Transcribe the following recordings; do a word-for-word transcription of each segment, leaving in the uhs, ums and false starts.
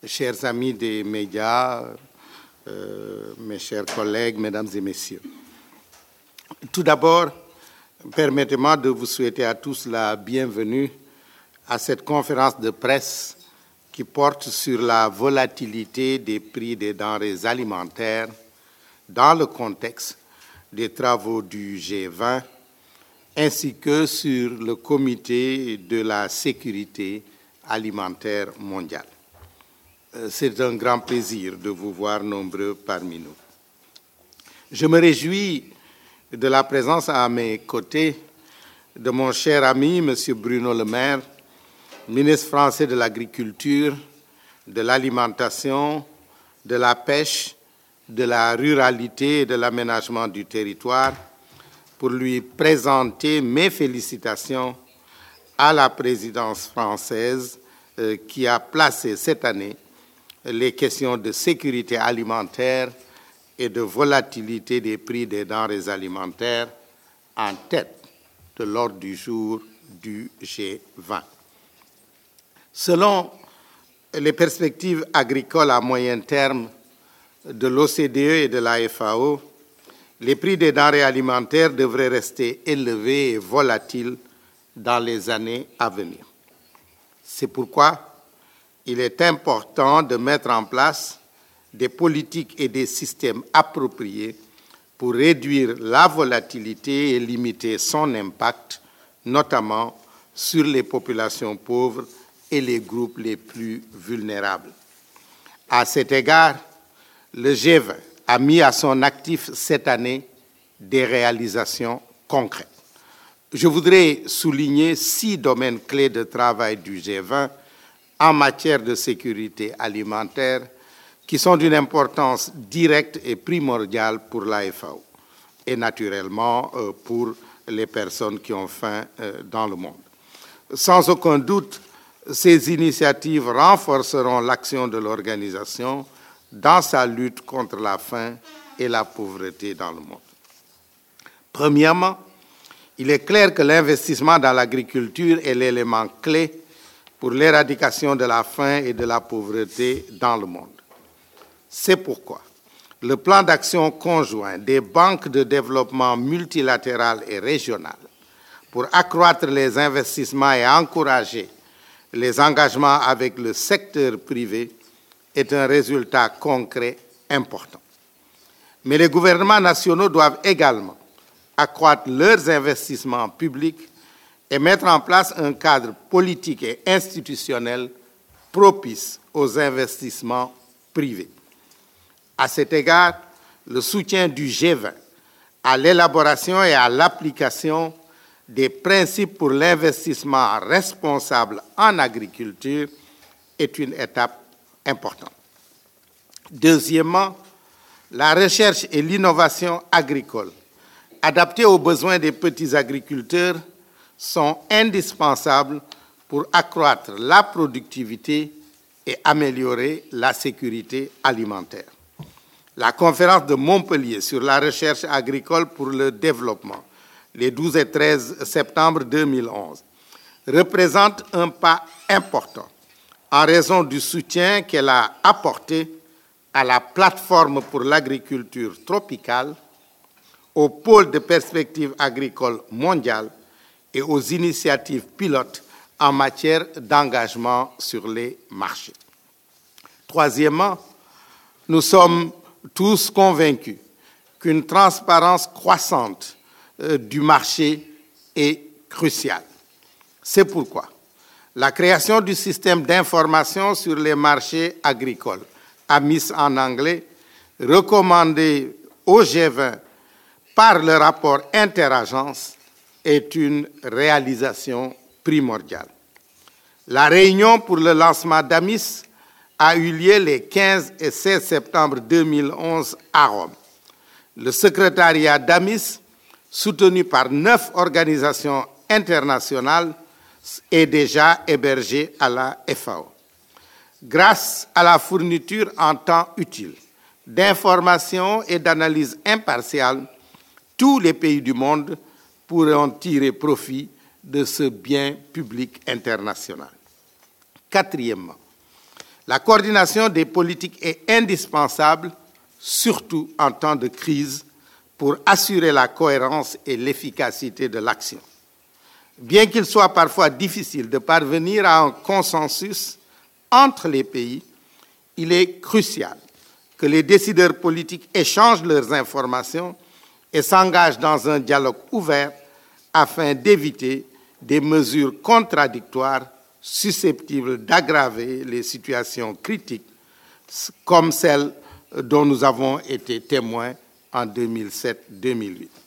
chers amis des médias, euh, mes chers collègues, mesdames et messieurs. Tout d'abord, permettez-moi de vous souhaiter à tous la bienvenue à cette conférence de presse qui porte sur la volatilité des prix des denrées alimentaires dans le contexte des travaux du G vingt, ainsi que sur le Comité de la sécurité alimentaire mondiale. C'est un grand plaisir de vous voir nombreux parmi nous. Je me réjouis de la présence à mes côtés de mon cher ami, M. Bruno Le Maire, ministre français de l'Agriculture, de l'Alimentation, de la Pêche, de la Ruralité et de l'Aménagement du territoire, pour lui présenter mes félicitations à la présidence française euh, qui a placé cette année les questions de sécurité alimentaire et de volatilité des prix des denrées alimentaires en tête de l'ordre du jour du G vingt. Selon les perspectives agricoles à moyen terme de l'O C D E et de la F A O, les prix des denrées alimentaires devraient rester élevés et volatiles dans les années à venir. C'est pourquoi il est important de mettre en place des politiques et des systèmes appropriés pour réduire la volatilité et limiter son impact, notamment sur les populations pauvres et les groupes les plus vulnérables. À cet égard, le G vingt a mis à son actif cette année des réalisations concrètes. Je voudrais souligner six domaines clés de travail du G vingt en matière de sécurité alimentaire qui sont d'une importance directe et primordiale pour la F A O et naturellement euh, pour les personnes qui ont faim euh, dans le monde. Sans aucun doute, ces initiatives renforceront l'action de l'organisation dans sa lutte contre la faim et la pauvreté dans le monde. Premièrement, il est clair que l'investissement dans l'agriculture est l'élément clé pour l'éradication de la faim et de la pauvreté dans le monde. C'est pourquoi le plan d'action conjoint des banques de développement multilatérales et régionales pour accroître les investissements et encourager les engagements avec le secteur privé est un résultat concret important. Mais les gouvernements nationaux doivent également accroître leurs investissements publics et mettre en place un cadre politique et institutionnel propice aux investissements privés. À cet égard, le soutien du G vingt à l'élaboration et à l'application des principes pour l'investissement responsable en agriculture est une étape importante. Deuxièmement, la recherche et l'innovation agricole adaptées aux besoins des petits agriculteurs sont indispensables pour accroître la productivité et améliorer la sécurité alimentaire. La conférence de Montpellier sur la recherche agricole pour le développement, les douze et treize septembre deux mille onze, représente un pas important en raison du soutien qu'elle a apporté à la plateforme pour l'agriculture tropicale, au pôle de perspective agricole mondiale et aux initiatives pilotes en matière d'engagement sur les marchés. Troisièmement, nous sommes tous convaincus qu'une transparence croissante euh, du marché est cruciale. C'est pourquoi la création du système d'information sur les marchés agricoles, A M I S en anglais, recommandé au G vingt par le rapport interagence, est une réalisation primordiale. La réunion pour le lancement d'A M I S a eu lieu les quinze et seize septembre deux mille onze à Rome. Le secrétariat d'A M I S, soutenu par neuf organisations internationales, est déjà hébergé à la F A O. Grâce à la fourniture en temps utile d'informations et d'analyses impartiales, tous les pays du monde pourront tirer profit de ce bien public international. Quatrièmement, La coordination des politiques est indispensable, surtout en temps de crise, pour assurer la cohérence et l'efficacité de l'action. Bien qu'il soit parfois difficile de parvenir à un consensus entre les pays, il est crucial que les décideurs politiques échangent leurs informations et s'engagent dans un dialogue ouvert afin d'éviter des mesures contradictoires susceptibles d'aggraver les situations critiques comme celle dont nous avons été témoins en deux mille sept deux mille huit.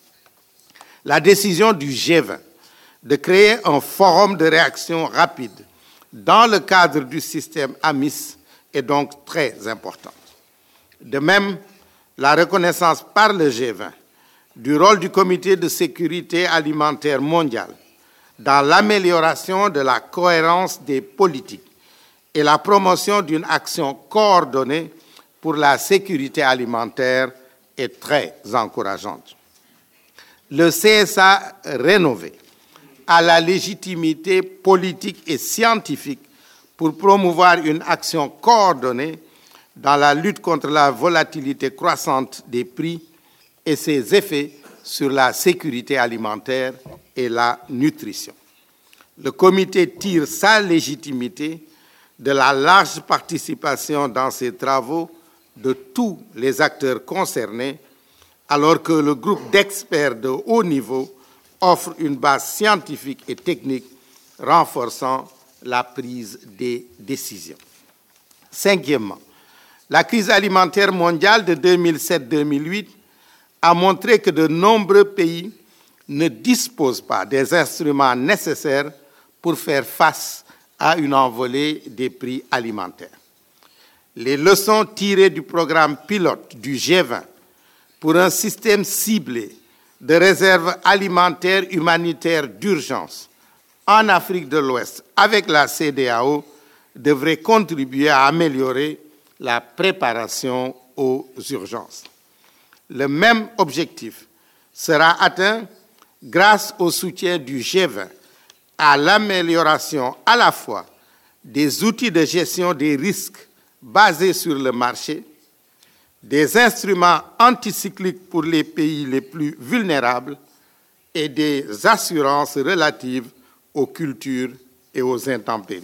La décision du G vingt de créer un forum de réaction rapide dans le cadre du système A M I S est donc très importante. De même, la reconnaissance par le G vingt du rôle du Comité de sécurité alimentaire mondiale dans l'amélioration de la cohérence des politiques et la promotion d'une action coordonnée pour la sécurité alimentaire est très encourageante. Le C S A rénové a la légitimité politique et scientifique pour promouvoir une action coordonnée dans la lutte contre la volatilité croissante des prix et ses effets sur la sécurité alimentaire et la nutrition. Le comité tire sa légitimité de la large participation dans ces travaux de tous les acteurs concernés, alors que le groupe d'experts de haut niveau offre une base scientifique et technique renforçant la prise des décisions. Cinquièmement, la crise alimentaire mondiale de deux mille sept deux mille huit a montré que de nombreux pays ne disposent pas des instruments nécessaires pour faire face à une envolée des prix alimentaires. Les leçons tirées du programme pilote du G vingt pour un système ciblé de réserve alimentaire humanitaire d'urgence en Afrique de l'Ouest avec la C E D E A O devraient contribuer à améliorer la préparation aux urgences. Le même objectif sera atteint grâce au soutien du G vingt à l'amélioration à la fois des outils de gestion des risques basés sur le marché, des instruments anticycliques pour les pays les plus vulnérables et des assurances relatives aux cultures et aux intempéries.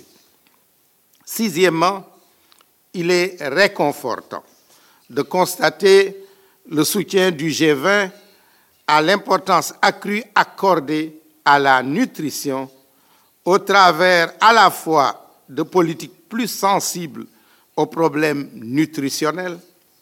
Sixièmement, il est réconfortant de constater le soutien du G vingt à l'importance accrue accordée à la nutrition au travers à la fois de politiques plus sensibles aux problèmes nutritionnels,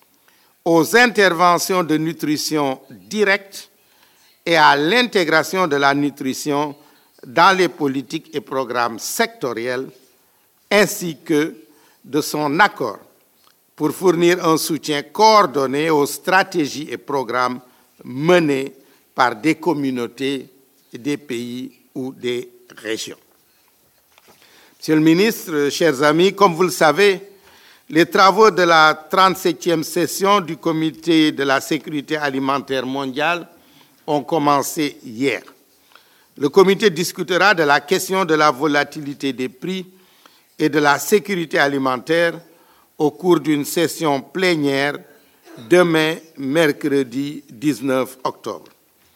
aux interventions de nutrition directes et à l'intégration de la nutrition dans les politiques et programmes sectoriels, ainsi que de son accord pour fournir un soutien coordonné aux stratégies et programmes menés par des communautés, des pays ou des régions. Monsieur le ministre, chers amis, comme vous le savez, les travaux de la trente-septième session du Comité de la sécurité alimentaire mondiale ont commencé hier. Le comité discutera de la question de la volatilité des prix et de la sécurité alimentaire au cours d'une session plénière demain, mercredi dix-neuf octobre.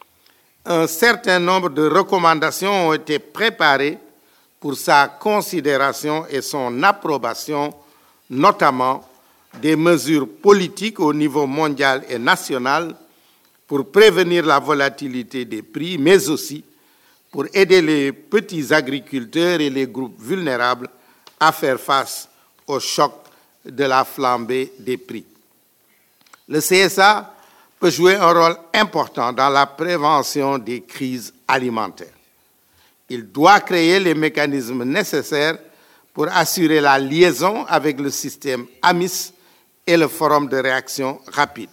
Un certain nombre de recommandations ont été préparées pour sa considération et son approbation, notamment des mesures politiques au niveau mondial et national pour prévenir la volatilité des prix, mais aussi pour aider les petits agriculteurs et les groupes vulnérables à faire face au choc de la flambée des prix. Le C S A peut jouer un rôle important dans la prévention des crises alimentaires. Il doit créer les mécanismes nécessaires pour assurer la liaison avec le système A M I S et le forum de réaction rapide.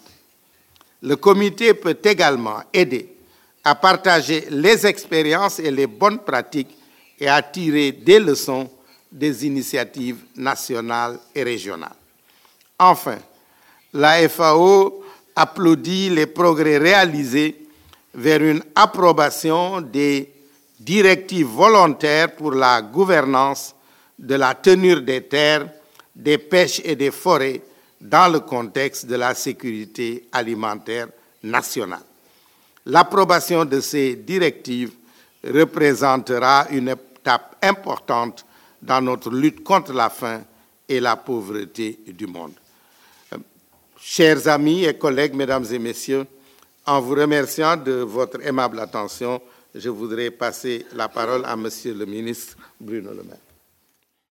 Le comité peut également aider à partager les expériences et les bonnes pratiques et à tirer des leçons des initiatives nationales et régionales. Enfin, la F A O applaudit les progrès réalisés vers une approbation des directives volontaires pour la gouvernance de la tenure des terres des pêches et des forêts dans le contexte de la sécurité alimentaire nationale. L'approbation de ces directives représentera une étape importante dans notre lutte contre la faim et la pauvreté du monde. Chers amis et collègues, mesdames et messieurs, en vous remerciant de votre aimable attention, je voudrais passer la parole à Monsieur le ministre Bruno Le Maire.